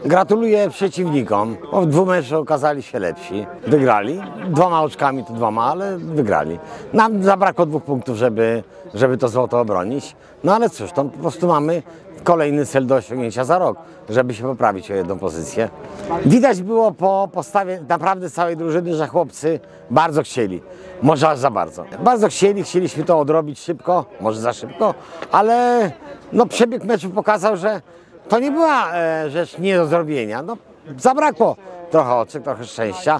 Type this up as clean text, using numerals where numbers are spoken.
Gratuluję przeciwnikom, bo w 2 meczach okazali się lepsi. Wygrali, 2 oczkami to 2, ale wygrali. Nam zabrakło 2 punktów, żeby to złoto obronić. No ale cóż, to po prostu mamy kolejny cel do osiągnięcia za rok, żeby się poprawić o 1 pozycję. Widać było po postawie naprawdę całej drużyny, że chłopcy bardzo chcieli. Może aż za bardzo. Bardzo chcieliśmy to odrobić szybko, może za szybko, ale no, przebieg meczu pokazał, że to nie była rzecz nie do zrobienia. No, zabrakło trochę oczek, trochę szczęścia.